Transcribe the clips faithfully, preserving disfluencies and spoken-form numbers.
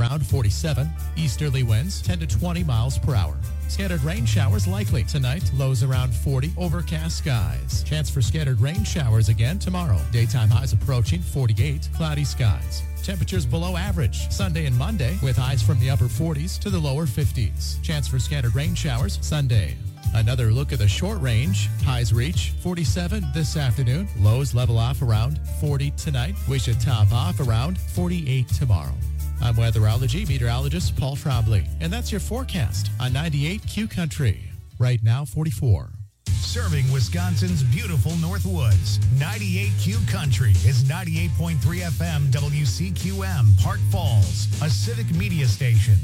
around forty-seven. Easterly winds ten to twenty miles per hour. Scattered rain showers likely tonight. Lows around forty. Overcast skies. Chance for scattered rain showers again tomorrow. Daytime highs approaching forty-eight. Cloudy skies. Temperatures below average Sunday and Monday with highs from the upper forties to the lower fifties. Chance for scattered rain showers Sunday. Another look at the short range. Highs reach forty-seven this afternoon. Lows level off around forty tonight. We should top off around forty-eight tomorrow. I'm weatherology meteorologist Paul Trombley, and that's your forecast on ninety-eight Q Country. Right now, forty-four. Serving Wisconsin's beautiful Northwoods. ninety-eight Q Country is ninety-eight point three F M W C Q M, Park Falls, a civic media station.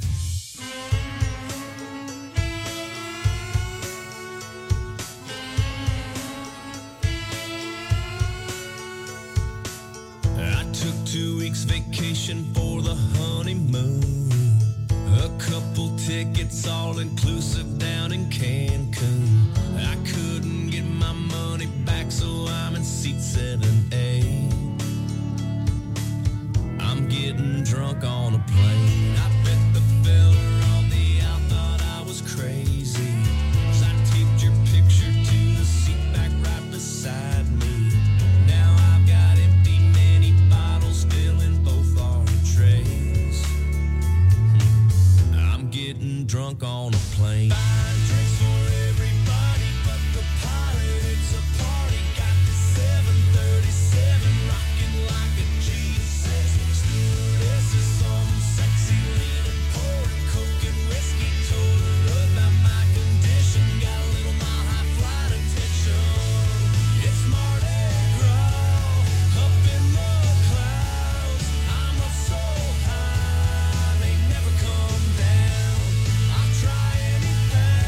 I took two weeks vacation for the honeymoon. A couple tickets all inclusive down in Cancun. I couldn't get my money back, so I'm in seat seven A. I'm getting drunk on a plane. I bet the fella on the out thought I was crazy, 'cause I taped your picture to the seat back right beside me. Now I've got empty mini bottles filling both our trays. I'm getting drunk on a plane. Buying drinks for everybody but the pilot. It's a party. Got the seven thirty-seven rocking like a G six. Stewardess is some sexy leaning, pouring coke and whiskey. Told her about my condition. Got a little mile high flight attention. It's Mardi Gras up in the clouds. I'm up so high, they never come down. I'll try anything.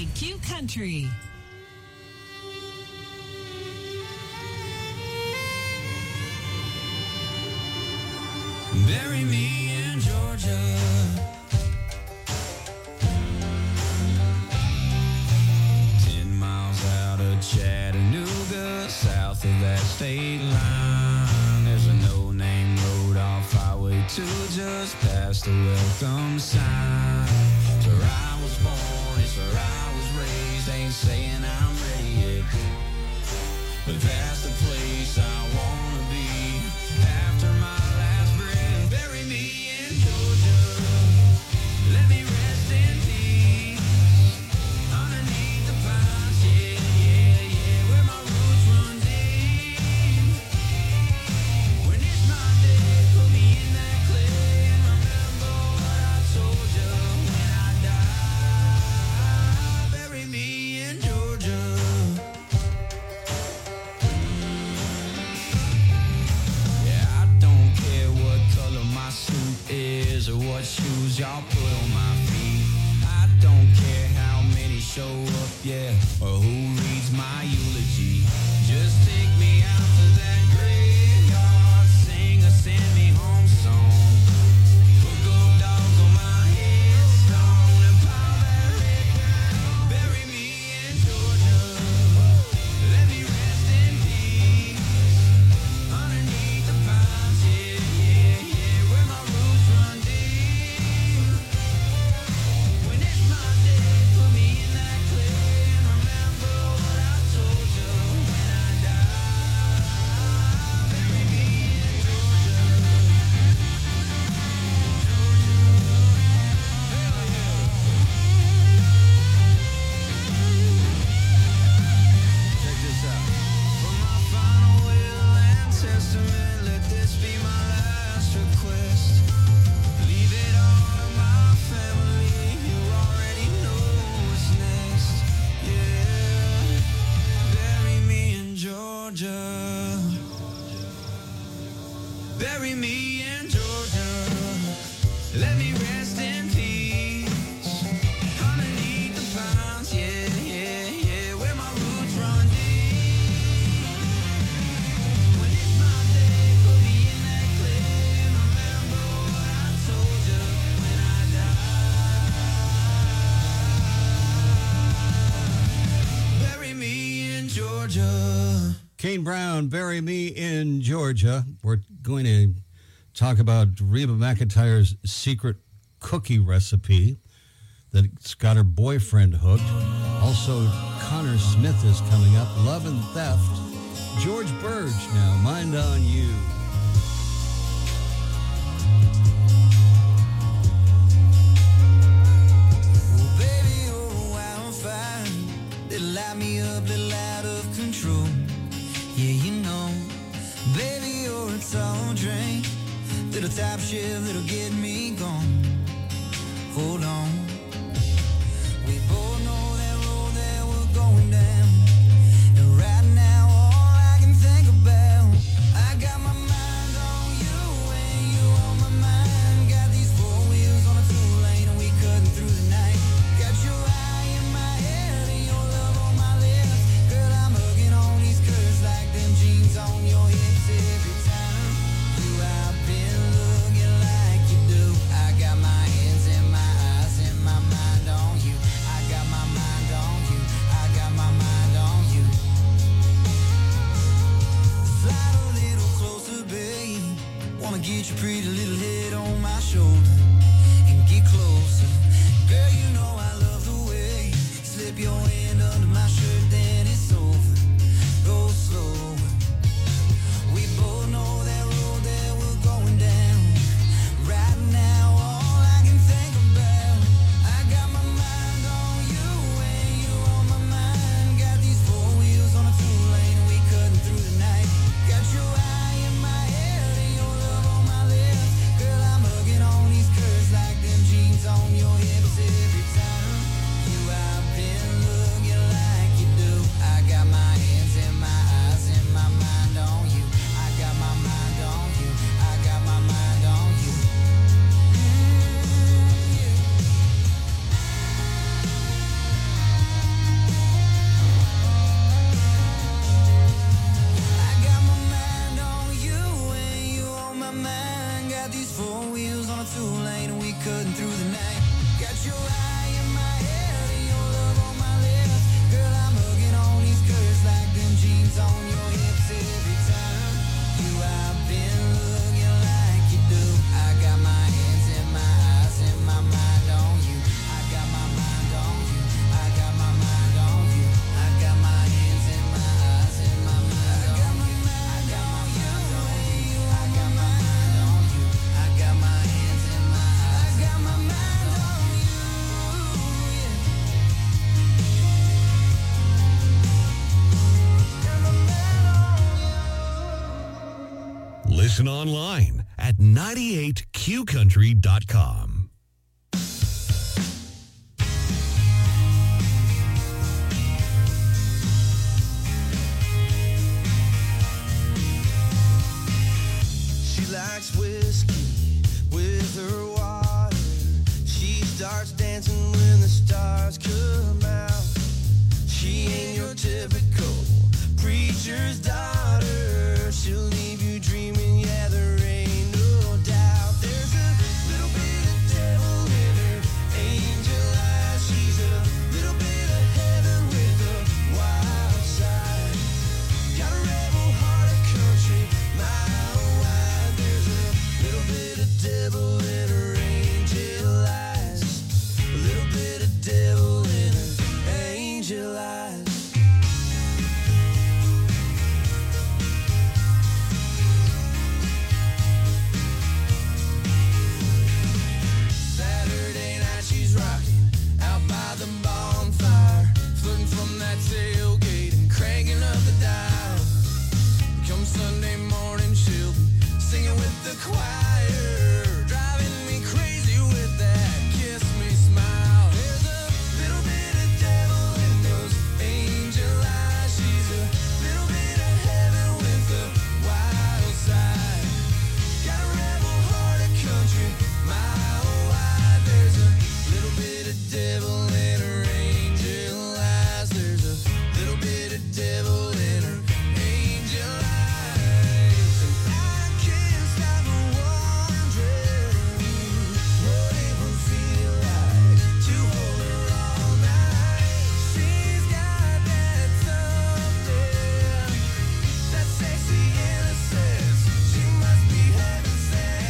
ninety-eight Q Country. Bury me in Georgia. Ten miles out of Chattanooga, south of that state line, there's a no-name road off Highway two, just past the welcome sign. It's where I was born, it's where I was raised. Ain't saying I'm ready yet, but that's the place I wanna be after my last breath. Bury me in Georgia, let me rest in peace underneath the pines, yeah, yeah, yeah, where my roots run deep. When it's my day, put me in that clay and remember what I told you when I die. Bury me in Georgia. Is or what shoes y'all put on my feet. I don't care how many show up, yeah, or who reads my eulogy. Just take me out to that graveyard, sing a send me home song. Put gold dogs on my headstone and pile that red down. Bury me in Georgia, let me rest in peace underneath the pines, yeah, yeah, yeah, where my roots run deep. When it's my day, put me in that clay and remember what I told you when I die. Bury me in Georgia. Check this out. For my final will and testament, let this be my last request. Leave it all to my family, you already know what's next. Yeah, bury me in Georgia. Bury me in Georgia. Let me rest in peace underneath the pines, yeah, yeah, yeah, where my roots run deep. When it's my day, put me in that clay and remember what I told you when I die. Bury me in Georgia. Kane Brown, Bury Me in Georgia. We're going to talk about Reba McEntire's secret cookie recipe that's got her boyfriend hooked. Also, Connor Smith is coming up. Love and Theft. George Burge now, Mind on You. Well, baby, you're a wildfire that light me up, little out of control. Yeah, you know, baby, you're a tall drink, little top shift that'll get me gone. Hold on, we both know that road that we're going down, and right now all I can think about, I got my mind on you and you on my mind. Got these four wheels on a two lane and we cutting through the night. Got your eye in my head and your love on my lips. Girl, I'm hugging on these curves like them jeans on your hips every time you out been looking like you do. I got my hands in my eyes and my mind on you. I got my mind on you. I got my mind on you. Slide a little closer, babe. Wanna get your pretty little head on my shoulder and get closer. Girl, you know I love the way you slip your hand under my shirt, then it's over. Go slow. We both know that road that we're going down. Right now, all I can think about, I got my mind on you and you on my mind. Got these four wheels on a two lane and we cutting through the night. Got your eye in my head and your love on my lips. Girl, I'm hugging on these curves like them jeans on your hips every time you out been looking like you Listen online at ninety-eight q country dot com. She likes whiskey with her water. She starts dancing when the stars come out. She ain't your typical preacher's daughter. She'll leave you dreaming, yeah, there ain't no doubt. There's a little bit of devil in her angel eyes. She's a little bit of heaven with a wild side. Got a rebel heart of country, mile wide. There's a little bit of devil in her angel eyes. A little bit of devil in her angel eyes. Saturday night she's rocking out by the bonfire, flirting from that tailgate and cranking up the dial. Come Sunday morning she'll be singing with the choir, driving me crazy with that kiss me smile. There's a little bit of devil in those angel eyes. She's a little bit of heaven with a wild side. Got a rebel heart of country, mile wide. There's a little bit of devil in her angel eyes. There's a little bit of devil in her angel eyes. And I can't stop wondering what it would feel like to hold her all night. She's got that something, that sexy innocence. She must be heaven sent.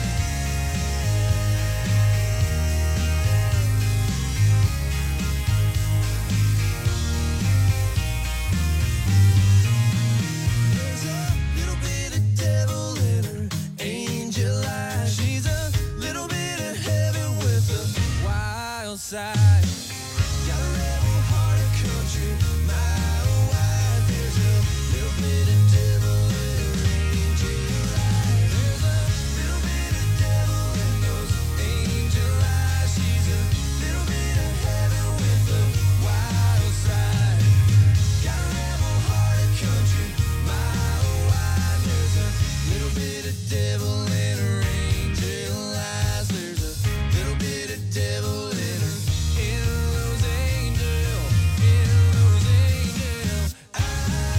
There's a little bit of devil in her angel eyes. She's a little bit of heaven with a wild side. Got a rebel heart of country, mile wide. There's a little bit of devil in her angel eyes. There's a little bit of devil in those angel eyes. She's a little bit of heaven with a wild side. Got a rebel heart of country, mile wide. There's a little bit of devil in her angel eyes. There's a little bit of devil in her, in those angel, in those angel eyes.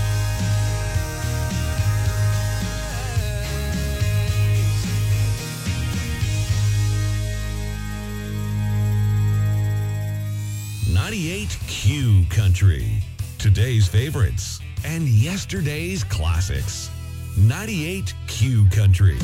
ninety-eight Q Country. Today's favorites and yesterday's classics. ninety-eight Q Country.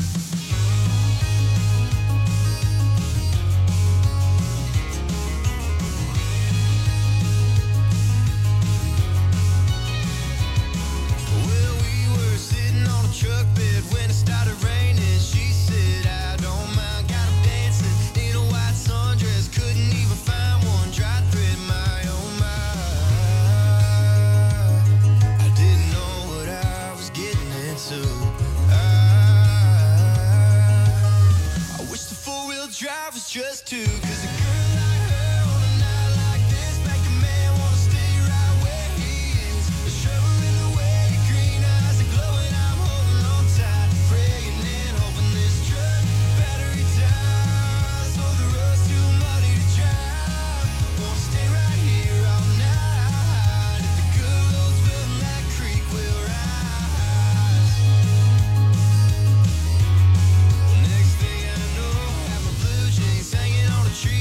Well, we were sitting on a truck bed when it started raining. She said, I don't mind, got 'em dancing in a white sundress. Couldn't even find one dry thread, my oh my. I didn't know what I was getting into. I, I wish the four-wheel drive was just two, 'cause a girl like her on a night like this make a man wanna stay right where he is. The trouble in the way your green eyes are glowing, I'm holding on tight, praying and hoping this truck battery dies. So the road's too muddy to drive, wanna stay right here all night. If the good Lord's willing, that creek will rise. Next thing I know, I have my blue jeans hanging on a tree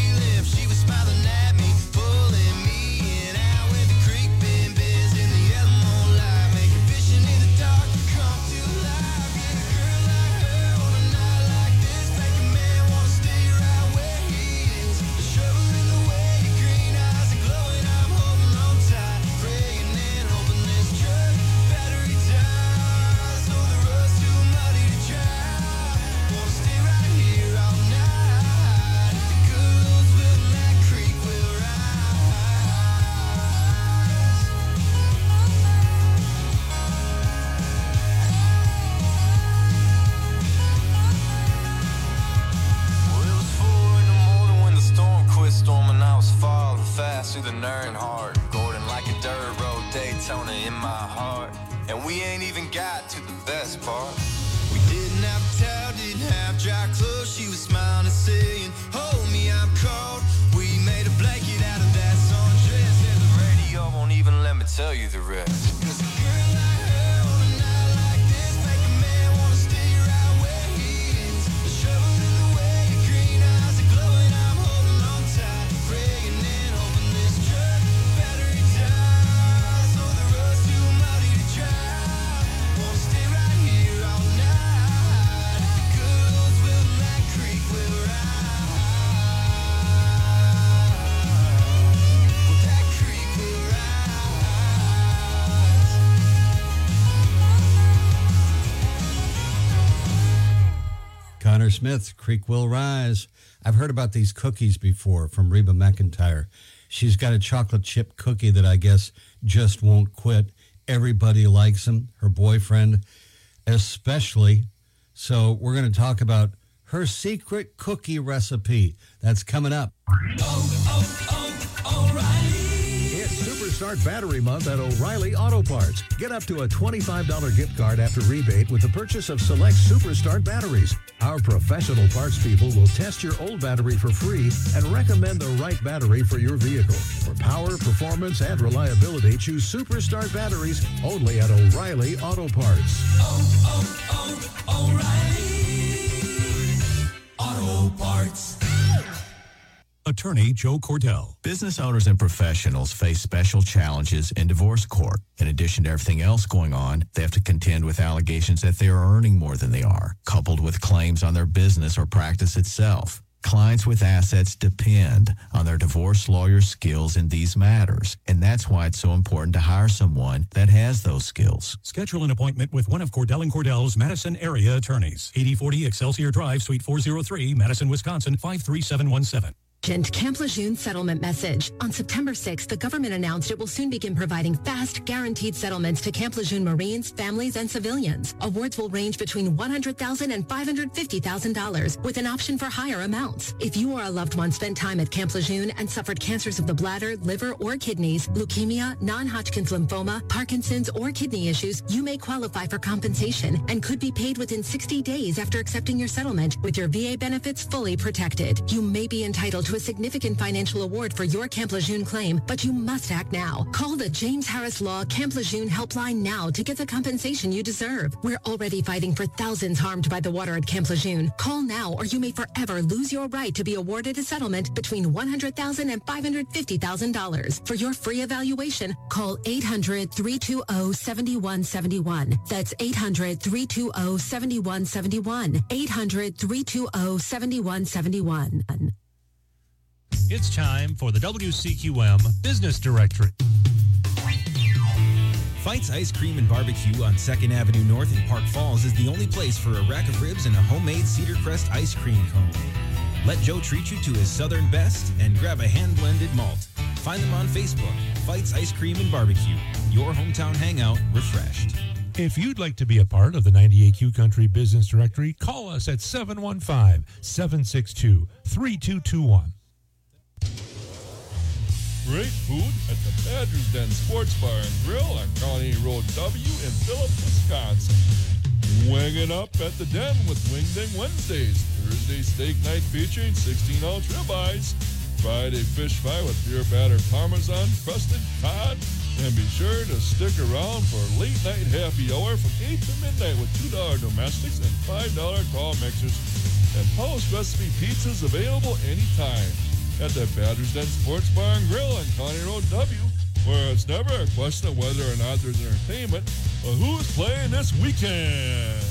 got to the best part. We didn't have a towel, didn't have dry clothes. She was smiling and saying, hold me, I'm cold. We made a blanket out of that sundress, and the radio won't even let me tell you the rest. 'Cause a girl like her on a night like this make a man wanna stay right where he is. The shovel in the way, your green eyes are glowing. I'm holding on tight, praying and hoping this truck battery dies. So the road's too muddy to drive. Wanna stay right here all night. The good old Willamette Creek will rise. Well, that creek will rise. Connor Smith, Creek Will Rise. I've heard about these cookies before from Reba McEntire. She's got a chocolate chip cookie that I guess just won't quit. Everybody likes them, her boyfriend especially. So we're going to talk about her secret cookie recipe. That's coming up. It's Superstart Battery Month at O'Reilly Auto Parts. Get up to a twenty-five dollars gift card after rebate with the purchase of select Superstart batteries. Our professional parts people will test your old battery for free and recommend the right battery for your vehicle. For power, performance, and reliability, choose Superstart batteries only at O'Reilly Auto Parts. Auto Parts. Attorney Joe Cordell. Business owners and professionals face special challenges in divorce court. In addition to everything else going on, they have to contend with allegations that they are earning more than they are, coupled with claims on their business or practice itself. Clients with assets depend on their divorce lawyer's skills in these matters, and that's why it's so important to hire someone that has those skills. Schedule an appointment with one of Cordell and Cordell's Madison area attorneys. eighty forty Excelsior Drive, Suite four oh three, Madison, Wisconsin, five three seven one seven. Camp Lejeune settlement message. On September sixth, the government announced it will soon begin providing fast, guaranteed settlements to Camp Lejeune Marines, families, and civilians. Awards will range between one hundred thousand dollars and five hundred fifty thousand dollars, with an option for higher amounts. If you or a loved one spent time at Camp Lejeune and suffered cancers of the bladder, liver, or kidneys, leukemia, non-Hodgkin's lymphoma, Parkinson's, or kidney issues, you may qualify for compensation and could be paid within sixty days after accepting your settlement, with your V A benefits fully protected. You may be entitled to a significant financial award for your Camp Lejeune claim, but you must act now. Call the James Harris Law Camp Lejeune helpline now to get the compensation you deserve. We're already fighting for thousands harmed by the water at Camp Lejeune. Call now or you may forever lose your right to be awarded a settlement between one hundred thousand dollars and five hundred fifty thousand dollars. For your free evaluation, call eight hundred, three two zero, seven one seven one. That's eight hundred, three two zero, seven one seven one. eight hundred, three two zero, seven one seven one. It's time for the W C Q M Business Directory. Fights Ice Cream and Barbecue on second Avenue North in Park Falls is the only place for a rack of ribs and a homemade Cedar Crest ice cream cone. Let Joe treat you to his southern best and grab a hand-blended malt. Find them on Facebook, Fights Ice Cream and Barbecue, your hometown hangout refreshed. If you'd like to be a part of the ninety-eight Q Country Business Directory, call us at seven one five, seven six two, three two two one. Great food at the Badger's Den Sports Bar and Grill on Colony Road W in Phillips, Wisconsin. Wing it up at the Den with Wing Ding Wednesdays. Thursday steak night featuring sixteen ounce ribeyes. Friday fish fry with pure battered Parmesan, crusted cod. And be sure to stick around for late night happy hour from eight to midnight with two dollars domestics and five dollars tall mixers. And post recipe pizzas available anytime at the Badger's Den Sports Bar and Grill on County Road W, where it's never a question of whether or not there's entertainment, but who's playing this weekend.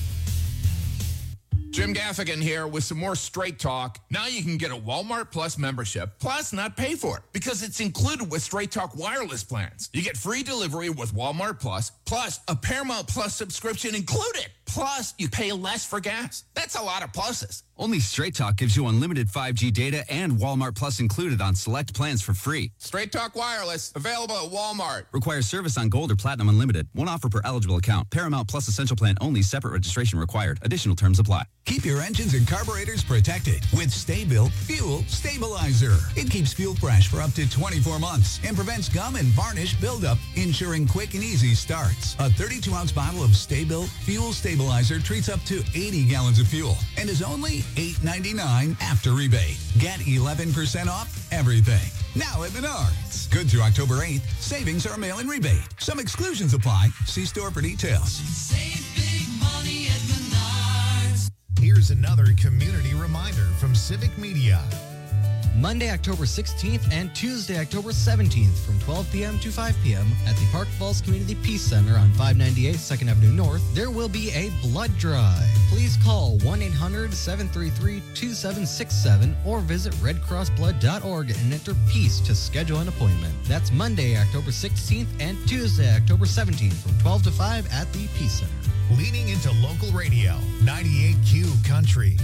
Jim Gaffigan here with some more Straight Talk. Now you can get a Walmart Plus membership, plus not pay for it, because it's included with Straight Talk wireless plans. You get free delivery with Walmart Plus, plus a Paramount Plus subscription included. Plus, you pay less for gas. That's a lot of pluses. Only Straight Talk gives you unlimited five G data and Walmart Plus included on select plans for free. Straight Talk Wireless, available at Walmart. Requires service on Gold or Platinum Unlimited. One offer per eligible account. Paramount Plus Essential Plan only. Separate registration required. Additional terms apply. Keep your engines and carburetors protected with Sta-Bil Fuel Stabilizer. It keeps fuel fresh for up to twenty-four months and prevents gum and varnish buildup, ensuring quick and easy starts. A thirty-two ounce bottle of Sta-Bil Fuel Stabilizer treats up to eighty gallons of fuel and is only eight ninety-nine after rebate. Get eleven percent off everything. Now at Menards. Good through October eighth. Savings are mail-in rebate. Some exclusions apply. See store for details. Save big money at Menards. Here's another community reminder from Civic Media. Monday, October sixteenth and Tuesday, October seventeenth from twelve p.m. to five p.m. at the Park Falls Community Peace Center on five ninety-eight second Avenue North, there will be a blood drive. Please call one eight hundred seven three three two seven six seven or visit red cross blood dot org and enter PEACE to schedule an appointment. That's Monday, October sixteenth and Tuesday, October seventeenth from twelve to five at the Peace Center. Leaning into local radio, ninety-eight Q Country.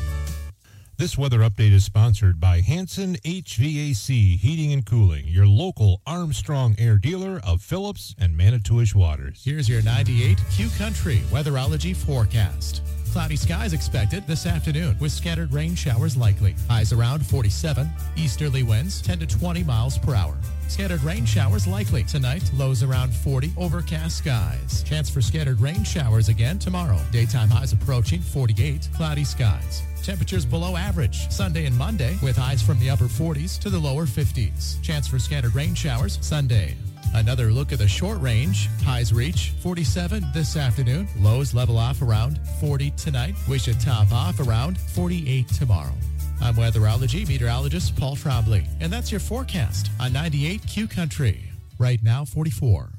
This weather update is sponsored by Hanson H V A C Heating and Cooling, your local Armstrong Air dealer of Phillips and Manitowish Waters. Here's your ninety-eight Q Country weatherology forecast. Cloudy skies expected this afternoon with scattered rain showers likely. Highs around forty-seven. Easterly winds ten to twenty miles per hour. Scattered rain showers likely tonight. Lows around forty. Overcast skies. Chance for scattered rain showers again tomorrow. Daytime highs approaching forty-eight. Cloudy skies. Temperatures below average Sunday and Monday with highs from the upper forties to the lower fifties. Chance for scattered rain showers Sunday. Another look at the short range. Highs reach forty-seven this afternoon. Lows level off around forty tonight. We should top off around forty-eight tomorrow. I'm weatherology meteorologist Paul Trombley, and that's your forecast on ninety-eight Q Country. Right now, forty-four.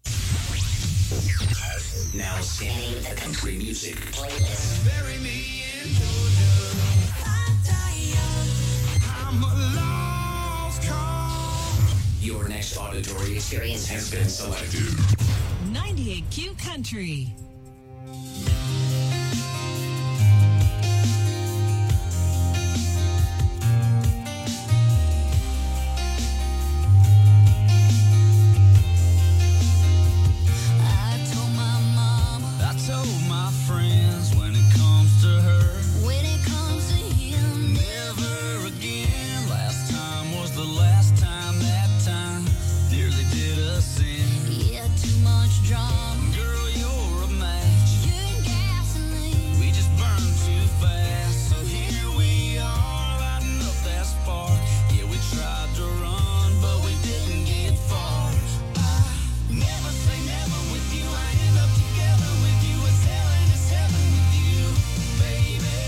Now singing the country music playlist. Bury me in Georgia. I'm a lost cause. Your next auditory experience has been selected. ninety-eight Q Country. Baby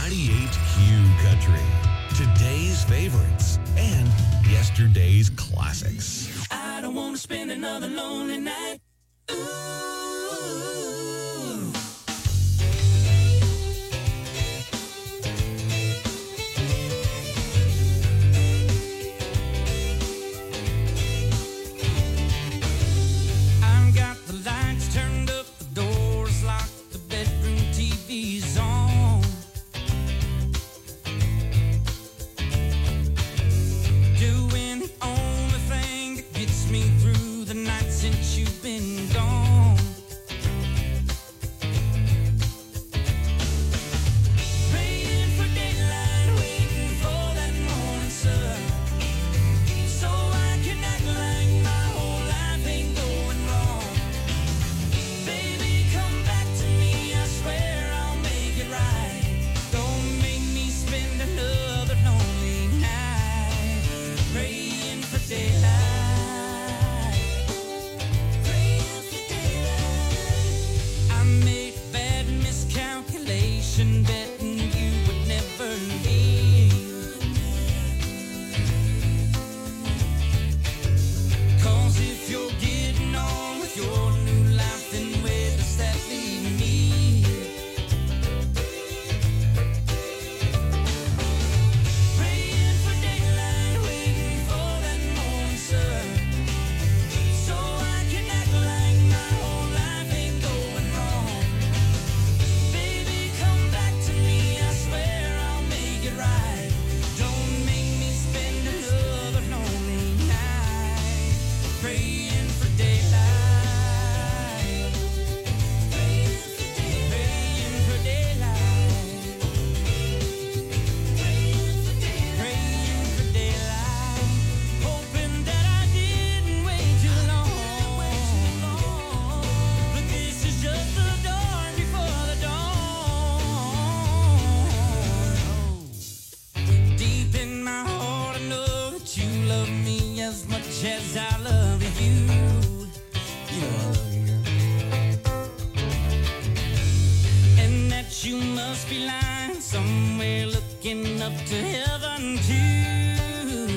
ninety-eight Q Country. Today's favorites and yesterday's classics. I don't want to spend another lonely night. I've got the lights turned up, the doors locked, the bedroom T V's on. Doing the only thing that gets me through the night since you've been gone. Praying for daylight, waiting for that morning sun, so I can act like my whole life ain't going wrong. Baby, come back to me, I swear I'll make it right. Don't make me spend another lonely night praying for daylight. Praying for daylight. I made a bad miscalculation, betting you would never leave. 'Cause if you're getting on with your new life, then where does that leave me? Praying for daylight, waiting for that morning sun, so I can act like my whole life ain't going wrong. Baby, come back to me, I swear I'll make it right. Don't make me spend another lonely night praying for daylight. Praying for daylight. Praying for daylight. Praying for daylight. Hoping that I didn't wait too long. But this is just the dawn before the dawn. Deep in my heart, I know that you love me as much as I love you. You know I love you, girl. And that you must be lying somewhere looking up to heaven too.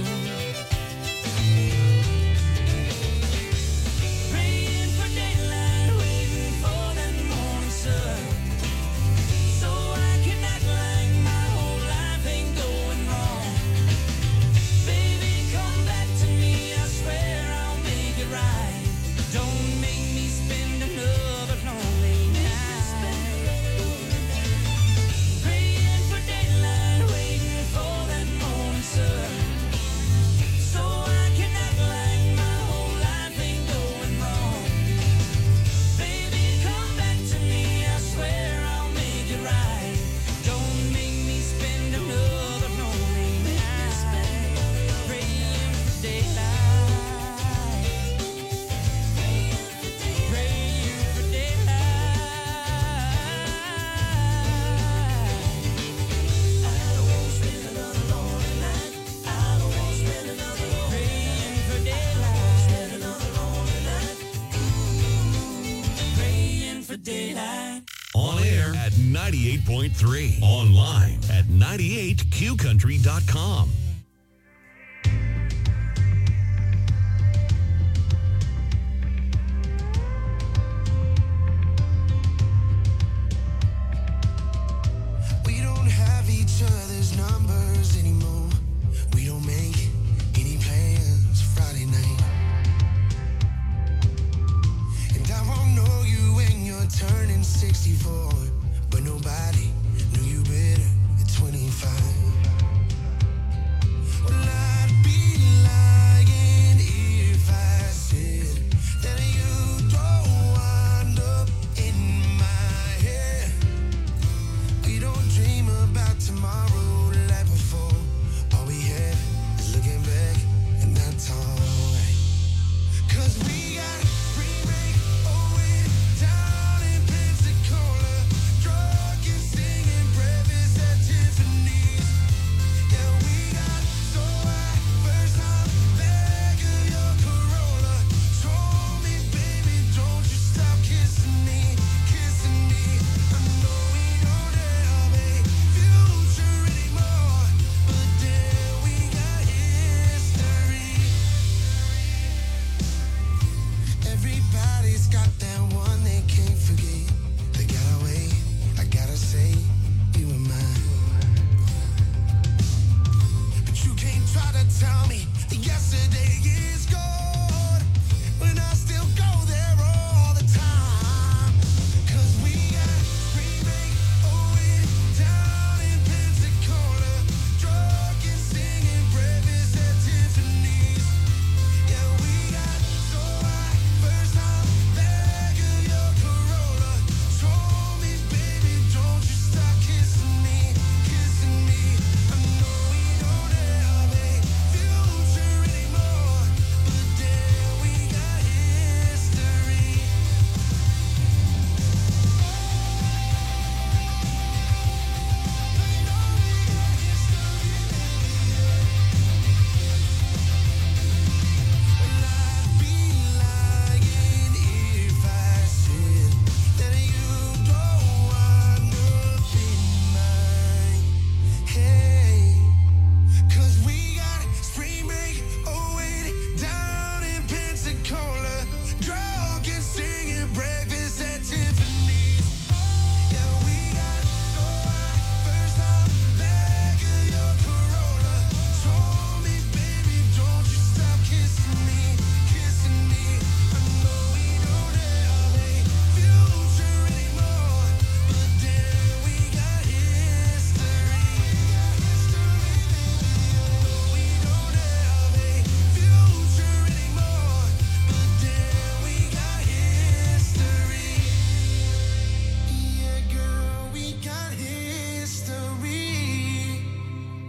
Praying for daylight, waiting for that morning sun, so I can act like my whole life ain't going wrong. Baby, come back to me, I swear I'll make it right. Don't make me spend another lonely night praying for daylight, waiting for that morning sun, so I can act like my whole life ain't going wrong. Baby, come back to me, I swear I'll make it right. Don't make me spend another lonely night praying for daylight. Praying for daylight. I don't want to spend another lonely night. I don't want to spend another lonely praying for daylight. Spend another lonely night. Praying for daylight. On air at ninety-eight point three. Online at ninety-eight q country dot com. We don't have each other's numbers anymore. We don't make any plans Friday night. And I won't know you when you're turning sixty-four, but nobody knew you better at twenty-five. Well, I'd be lying if I said that you don't wind up in my head. We don't dream about tomorrow like before. All we have is looking back, and that's alright. 'Cause we got free break, oh, we're down in Pensacola, drunk and singing breakfast at Tiffany's. Yeah, we got so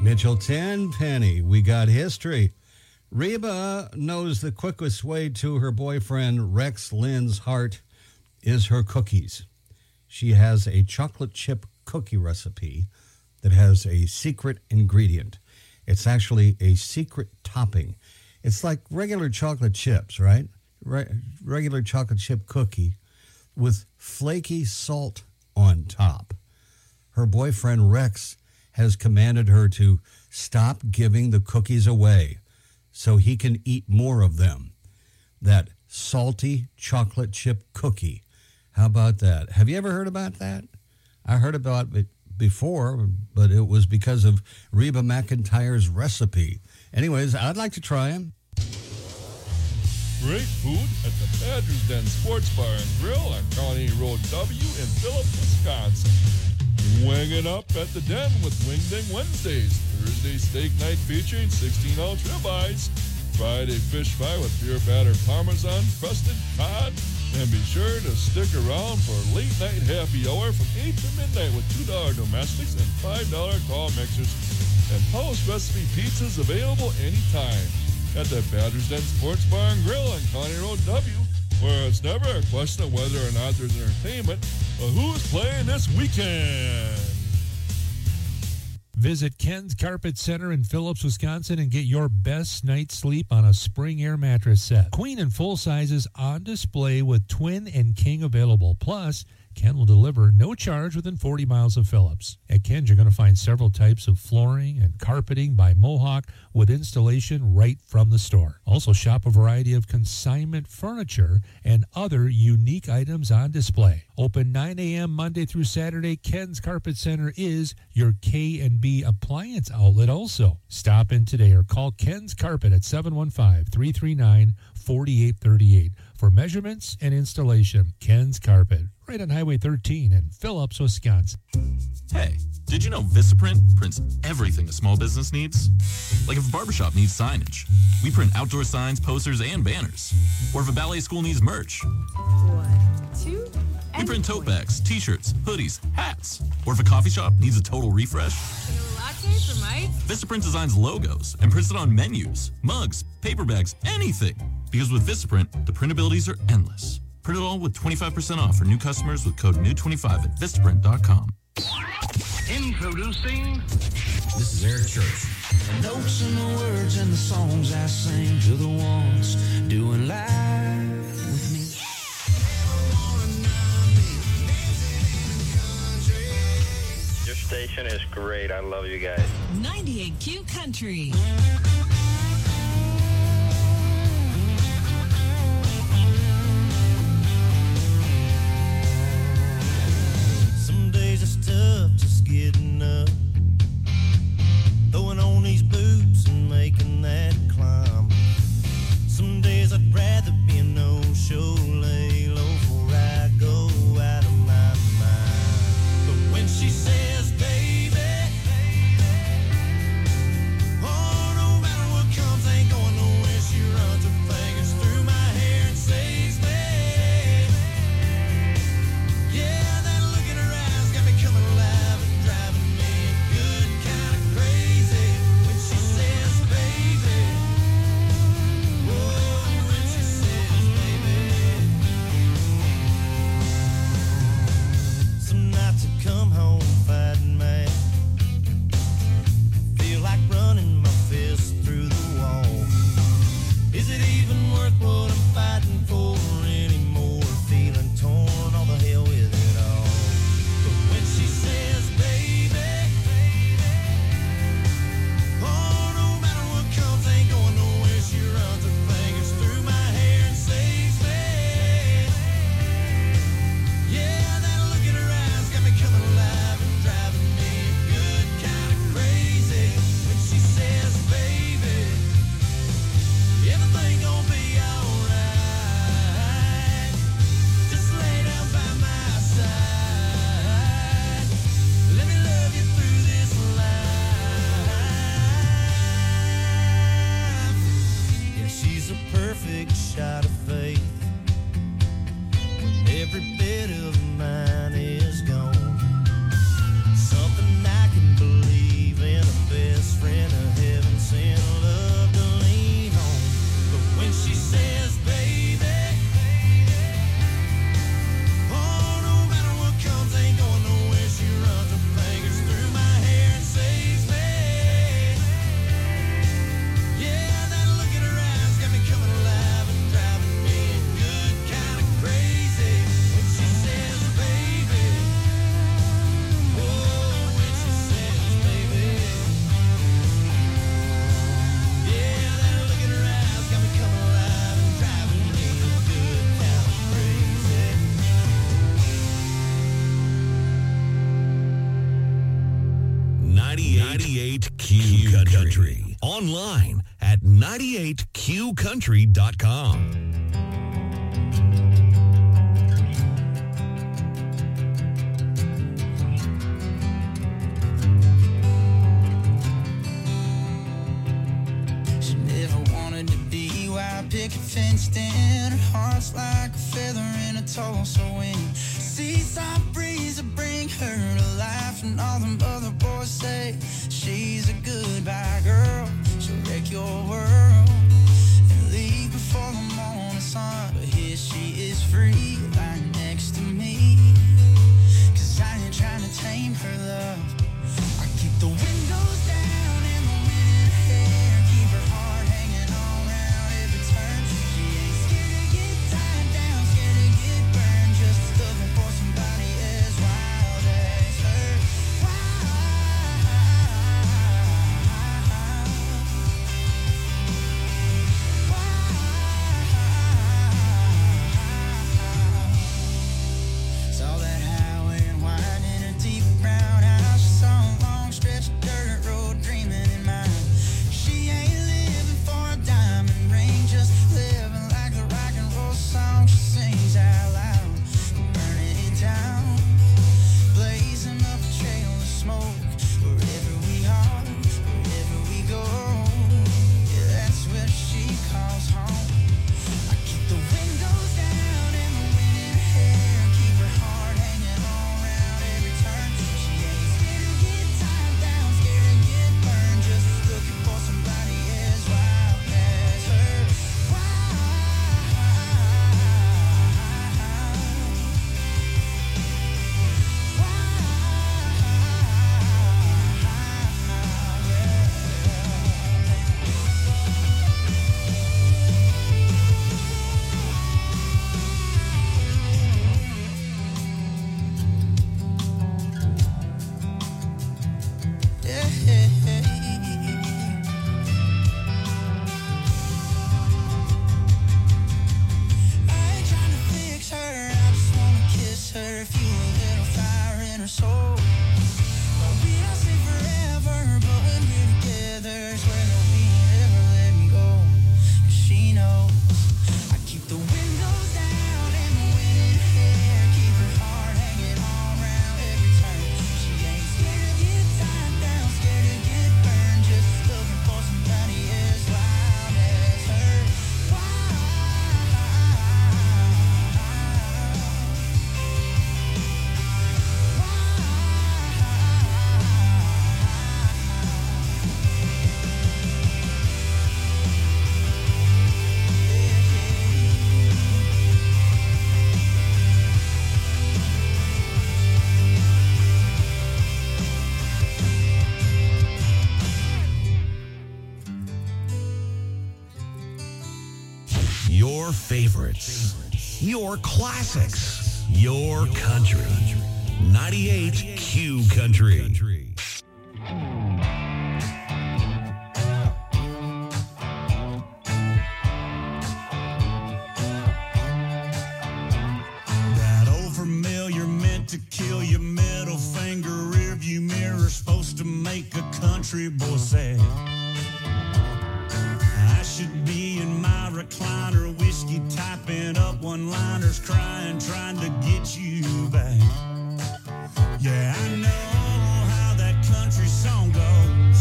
Mitchell Tenpenny, we got history. Reba knows the quickest way to her boyfriend Rex Lynn's heart is her cookies. She has a chocolate chip cookie recipe that has a secret ingredient. It's actually a secret topping. It's like regular chocolate chips, right? Re- regular chocolate chip cookie with flaky salt on top. Her boyfriend Rex has commanded her to stop giving the cookies away so he can eat more of them. That salty chocolate chip cookie. How about that? Have you ever heard about that? I heard about it before, but it was because of Reba McEntire's recipe. Anyways, I'd like to try them. Great food at the Badger's Den Sports Bar and Grill on Colony Road W in Phillips, Wisconsin. Wing it up at the Den with Wing Ding Wednesdays. Thursday steak night featuring sixteen ounce ribeyes. Friday fish fry with beer battered parmesan, crusted cod. And be sure to stick around for late night happy hour from eight to midnight with two dollar domestics and five dollar tall mixers. And post recipe pizzas available anytime at the Badger's Den Sports Bar and Grill on County Road W, where it's never a question of whether or not there's entertainment, but who's playing this weekend. Visit Ken's Carpet Center in Phillips, Wisconsin, and get your best night's sleep on a spring air mattress set. Queen and full sizes on display with twin and king available. Plus, Ken will deliver no charge within forty miles of Phillips. At Ken's, you're going to find several types of flooring and carpeting by Mohawk with installation right from the store. Also, shop a variety of consignment furniture and other unique items on display. Open nine a.m. Monday through Saturday, Ken's Carpet Center is your K and B appliance outlet also. Stop in today or call Ken's Carpet at seven one five, three three nine, four eight three eight for measurements and installation. Ken's Carpet, right on Highway thirteen in Phillips, Wisconsin. Hey, did you know Vistaprint prints everything a small business needs? Like if a barbershop needs signage, we print outdoor signs, posters, and banners. Or if a ballet school needs merch, One, two, we print tote bags, t-shirts, hoodies, hats. Or if a coffee shop needs a total refresh, latte for Mike. Vistaprint designs logos and prints it on menus, mugs, paper bags, anything. Because with Vistaprint, the printabilities are endless. Print it all with twenty-five percent off for new customers with code new twenty-five at Vistaprint dot com. Introducing. This is Eric Church. The notes and the words and the songs I sing to the ones doing live with me. Your station is great. I love you guys. ninety-eight Q Country. Some days it's tough just getting up, throwing on these boots and making that climb. Some days I'd rather be a no-show, lay low before I go out of my mind. But when she says, baby, oh, no ninety-eight Q Country. Online at ninety-eight Q country dot com. She never wanted to be wild picket fenced in. Her heart's like a feather in a Tulsa wind. Seaside breeze will bring her to life, and all them other boys say she's a goodbye girl. She'll wreck your world and leave before the morning sun. But here she is free, lying next to me. Cause I ain't trying to tame her love. I keep the windows down and the wind in her hair. Keep her heart hanging on round every turn. She ain't scared to get tied down, scared to get burned. Just looking for somebody as wild as her. Saw that highway and winding her deep brown eyes. She saw a long stretch of dirt road dreaming in mind. She ain't living for a diamond ring, just living like the rock and roll song she sings out loud. Burning down, blazing up a trail of smoke. Wherever we are, wherever we go, yeah, that's where she calls home. I keep the windows down and the wind in her hair. Keep her heart hanging on round every turn. She ain't scared to get tied down, scared to get burned. Just looking for somebody as wild as her. I ain't trying to fix her, I just wanna kiss her, feel a little fire in her soul. Well, we don't say forever, but when we're together, swear that we ain't ever letting go. 'Cause she knows I keep the windows down and the wind in her hair. Keep her heart hanging on round every turn. She ain't scared to get tied down, scared to get burned. Just looking for somebody as wild as her. Your favorites, your classics, your country. ninety-eight Q Country. That old familiar meant to kill your middle finger rearview mirror, supposed to make a country boy sad. I should be in my recliner, whiskey typing up one-liners, crying, trying to get you back. Yeah, I know how that country song goes.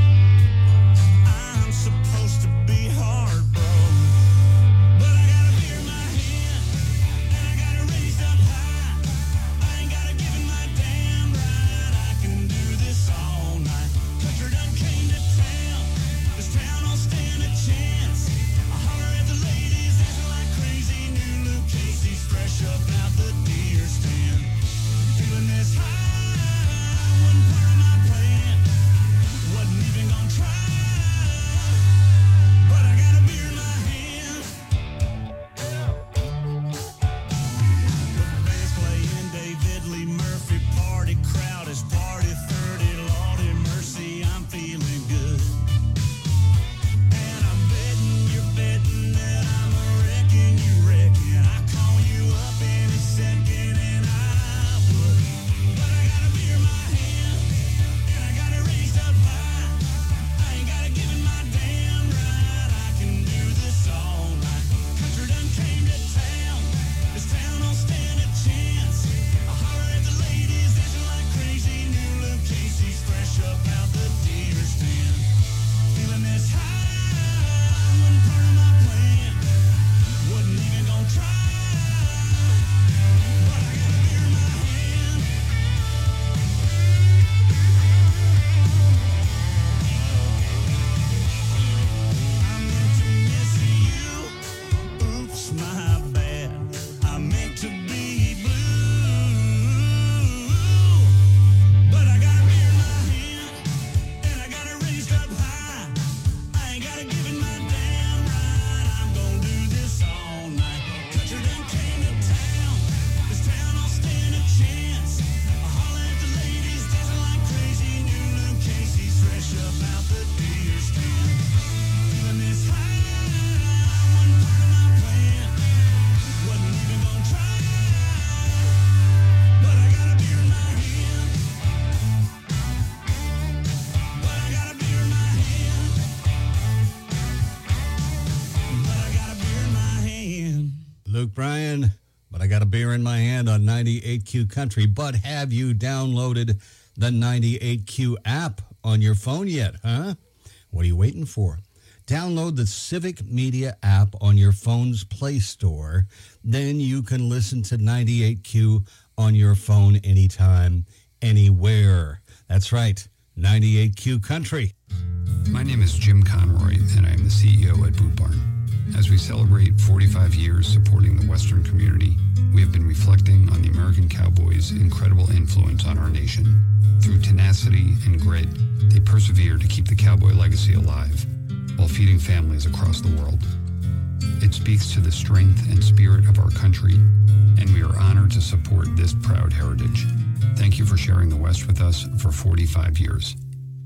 I'm supposed to be heartbroken, but I got a beer in my hand, and I got it raised up high. I ain't gotta give it my damn right. I can do this all night. Country done came to town. This town don't stand a chance. I holler at the ladies, dancing like crazy. New Luke Casey's fresh up out the deer stand. Brian, but I got a beer in my hand on ninety-eight Q Country. But have you downloaded the ninety-eight Q app on your phone yet, huh? What are you waiting for? Download the Civic Media app on your phone's Play Store. Then you can listen to ninety-eight Q on your phone anytime, anywhere. That's right, ninety-eight Q Country. My name is Jim Conroy, and I am the C E O at Boot Barn. As we celebrate forty-five years supporting the Western community, we have been reflecting on the American Cowboys' incredible influence on our nation. Through tenacity and grit, they persevere to keep the Cowboy legacy alive while feeding families across the world. It speaks to the strength and spirit of our country, and we are honored to support this proud heritage. Thank you for sharing the West with us for forty-five years.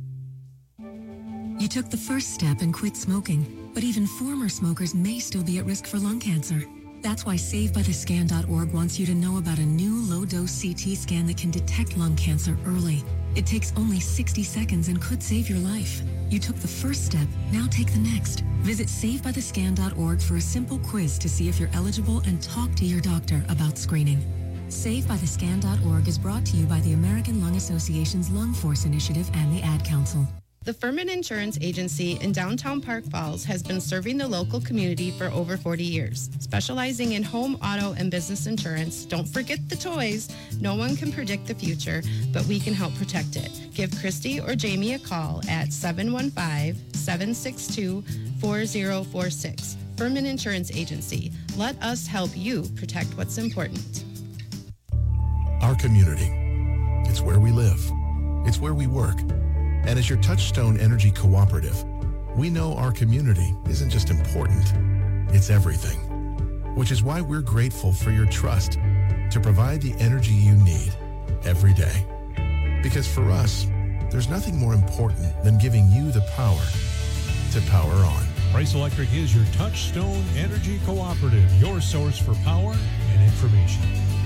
You took the first step and quit smoking, but even former smokers may still be at risk for lung cancer. That's why Save By The Scan dot org wants you to know about a new low-dose C T scan that can detect lung cancer early. It takes only sixty seconds and could save your life. You took the first step, now take the next. Visit Save By The Scan dot org for a simple quiz to see if you're eligible and talk to your doctor about screening. Save By The Scan dot org is brought to you by the American Lung Association's Lung Force Initiative and the Ad Council. The Furman Insurance Agency in downtown Park Falls has been serving the local community for over forty years. Specializing in home, auto, and business insurance, don't forget the toys. No one can predict the future, but we can help protect it. Give Christy or Jamie a call at seven one five, seven six two, four zero four six. Furman Insurance Agency. Let us help you protect what's important. Our community. It's where we live. It's where we work. And as your Touchstone Energy Cooperative, we know our community isn't just important, it's everything. Which is why we're grateful for your trust to provide the energy you need every day. Because for us, there's nothing more important than giving you the power to power on. Price Electric is your Touchstone Energy Cooperative, your source for power and information.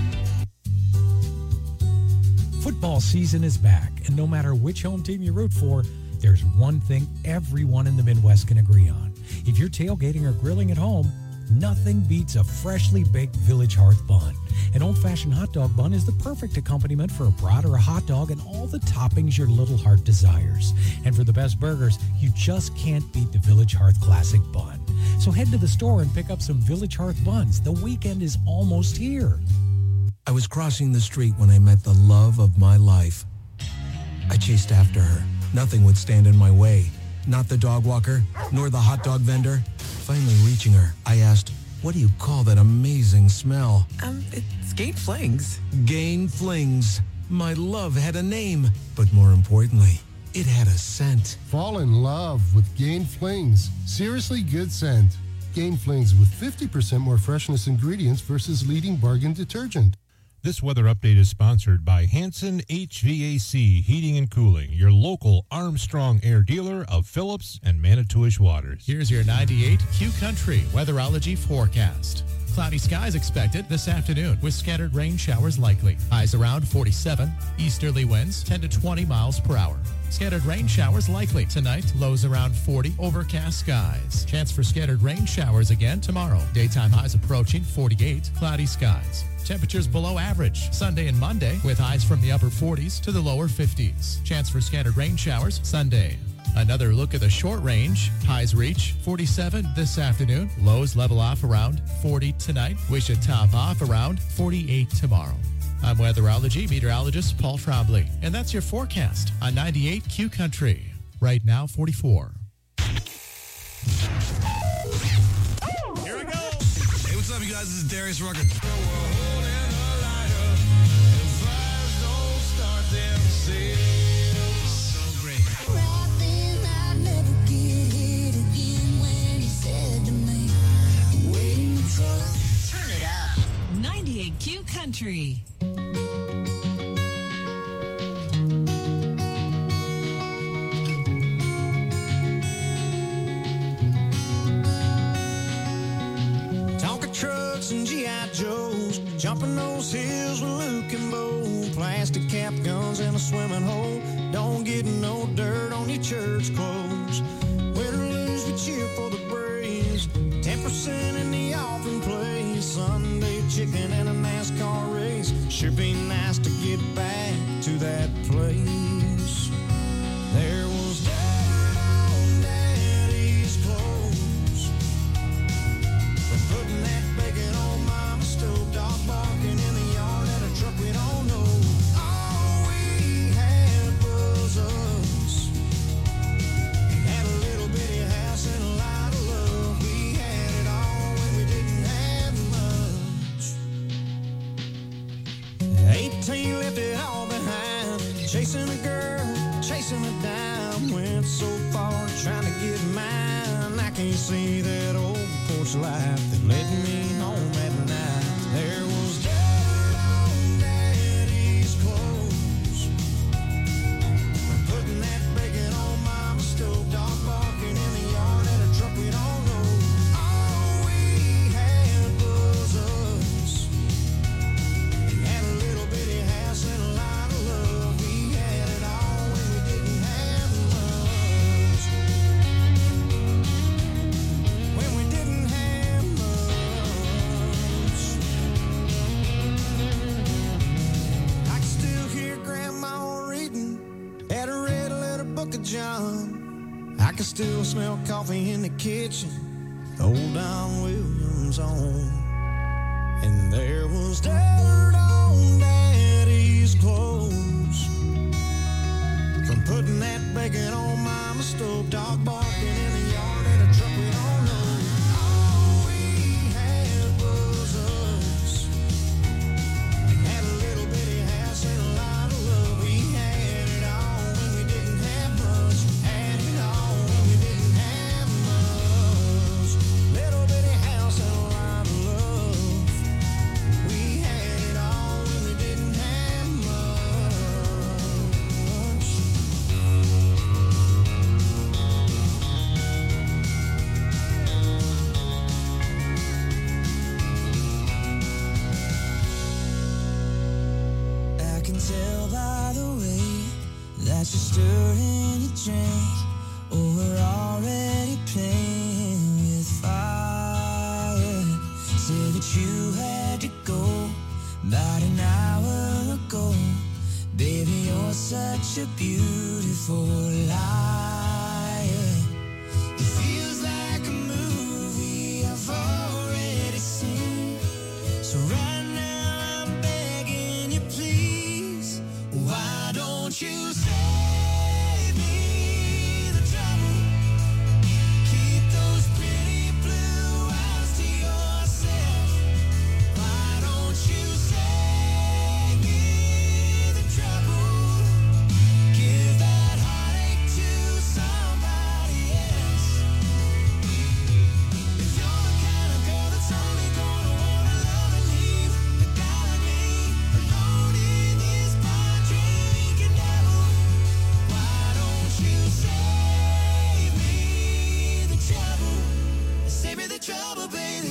Football season is back, and no matter which home team you root for, there's one thing everyone in the Midwest can agree on. If you're tailgating or grilling at home, nothing beats a freshly baked Village Hearth bun. An old-fashioned hot dog bun is the perfect accompaniment for a brat or a hot dog and all the toppings your little heart desires. And for the best burgers, you just can't beat the Village Hearth Classic Bun. So head to the store and pick up some Village Hearth buns. The weekend is almost here. I was crossing the street when I met the love of my life. I chased after her. Nothing would stand in my way. Not the dog walker, nor the hot dog vendor. Finally reaching her, I asked, "What do you call that amazing smell?" Um, it's Gain Flings. Gain Flings. My love had a name, but more importantly, it had a scent. Fall in love with Gain Flings. Seriously good scent. Gain Flings with fifty percent more freshness ingredients versus leading bargain detergent. This weather update is sponsored by Hanson H V A C Heating and Cooling, your local Armstrong Air dealer of Phillips and Manitowish Waters. Here's your ninety-eight Q Country weatherology forecast. Cloudy skies expected this afternoon with scattered rain showers likely. Highs around forty-seven. Easterly winds ten to twenty miles per hour. Scattered rain showers likely tonight. Lows around forty. Overcast skies. Chance for scattered rain showers again tomorrow. Daytime highs approaching forty-eight. Cloudy skies. Temperatures below average Sunday and Monday with highs from the upper forties to the lower fifties. Chance for scattered rain showers Sunday. Another look at the short range. Highs reach forty-seven this afternoon. Lows level off around forty tonight. We should top off around forty-eight tomorrow. I'm weatherology meteorologist Paul Trombley, and that's your forecast on ninety-eight Q Country. Right now, forty-four. Here we go. Hey, what's up, you guys? This is Darius Rucker. So great. Turn it up. ninety-eight Q Country. Tonka trucks and G I Joes, jumping those hills with Luke and Bo, plastic cap guns in a swimming hole. Don't get no dirt on your church clothes. Win or lose, we cheer for the Braves. Ten percent in the offering place. Sunday can't see that old porch light that led me home at night. There was dirt on Daddy's clothes, putting that bacon on Mama's stove, dog barking in the yard at a truck we don't know. All we had was us. We had a little bitty house and a lot of love. We had it all when we didn't have much. When we didn't have much. I can still hear Grandma reading at a red letter book of John. I can still smell coffee in the kitchen, old Don Williams on. And there was dirt on Daddy's clothes from putting that bacon on Mama's stove, dog barking in the yard at a truck we don't know. All we had was us. We had a little bitty house and a lot of love. We had it all when we didn't have much. Had it all when we didn't have much. Little bitty house and a lot of love. We had it all when we didn't have much. I can tell by the way that you're stirring your drink. Oh, we're already playing with fire. Say that you had to go about an hour ago. Baby, you're such a beautiful liar. It feels like a movie I've already seen. So right now I'm begging you, please. Why don't you save me the trouble? Keep those pretty blue eyes to yourself. Why don't you save me the trouble? Give that heartache to somebody else. If you're the kind of girl that's only gonna wanna love and leave a guy like me alone in this bar drinking devil, why don't you save me the trouble? Save me the trouble, baby.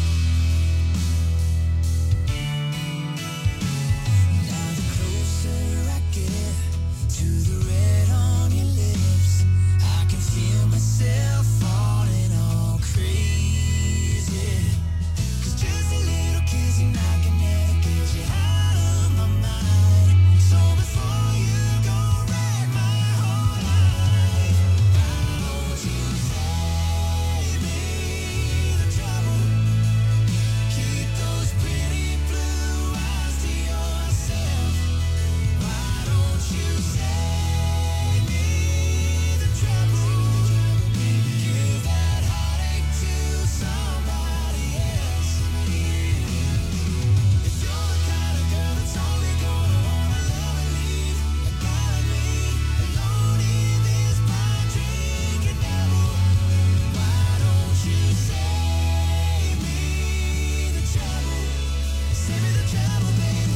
Now the closer I get to the red on your lips, I can feel myself falling all crazy. 'Cause just a little kiss and I can never get you out of my mind. So before you go wreck my whole life, why don't you save me the trouble? Keep those pretty blue eyes to yourself. Why don't you save me the trouble? Give that heartache to somebody else. If you're the kind of girl that's only gonna wanna love and leave a guy like me alone in this bar drinking devil, why don't you save me the trouble? Save me the trouble, baby.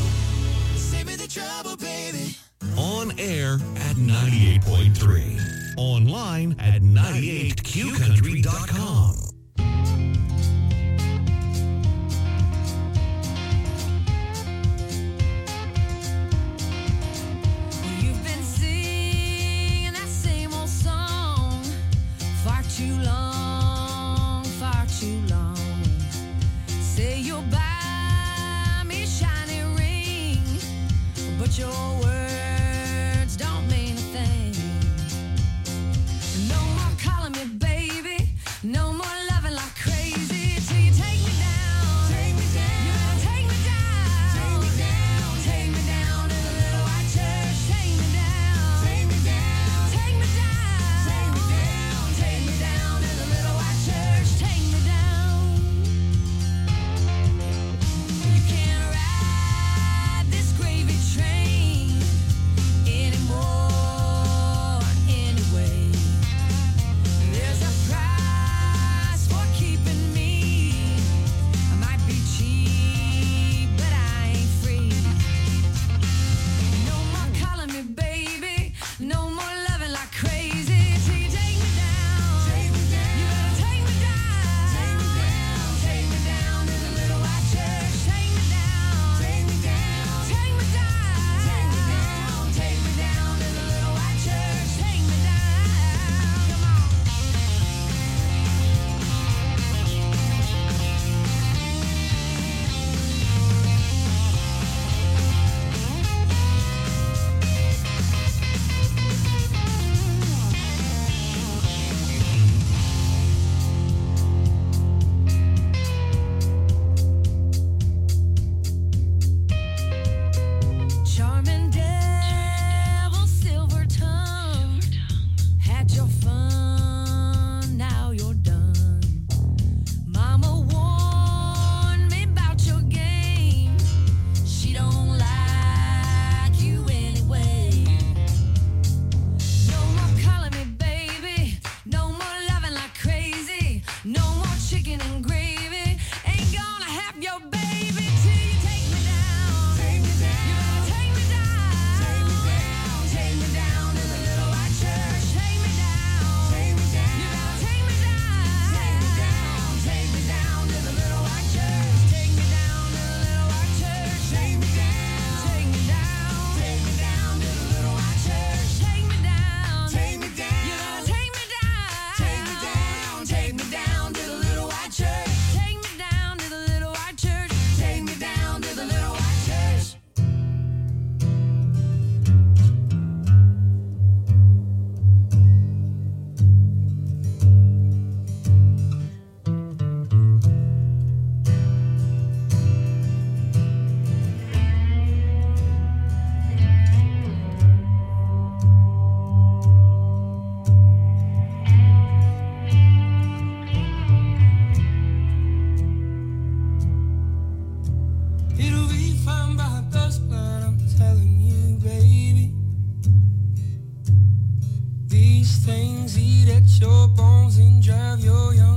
On air at ninety-eight point three. Online at ninety-eight Q country dot com. You've been singing that same old song far too long, far too long. Say you'll buy me a shiny ring, but your words don't mean a thing. No more calling me baby, no more loving like crazy till you take me down. Take me down. You better take me down. Take me down. Take me down to the little white church. Take me down. Take me down. Take me down. Take me down. Take me down to the little white church. Take me down. You can't ride this gravy train anymore anyway. There's a price for keeping me. I might be cheap, but I ain't free. No more calling me baby, no more loving like crazy till you take me down. Take me down. You better take me down. Take me down. Take me down to the little white church. Take me down. Take me down. Take me down. Take me down. Take me down to the little white church. Take me down. Come on. Charming devil, silver tongue, had your fun, now you're done. Mama warned me about your game. She don't like you anyway. No more calling me baby, no more loving like crazy, no more chicken and gravy. Ain't gonna have your baby till you take me down. Take me down. You better take me down. Take me down. Take me down to the little white church. Take me down. Take me down. You better take me down. Take me down. Take me down to the little white church. Take me down to the little white church. Take me down. Take me down. Take me down to the little white church. Take me down. Take me down. You better take me down. Take me down. Take me down to the little white church. Take me down to the little white church. Take me down to the little white church. It'll be fine by dusk, but I'm telling you, baby. These things eat at your bones and drive your young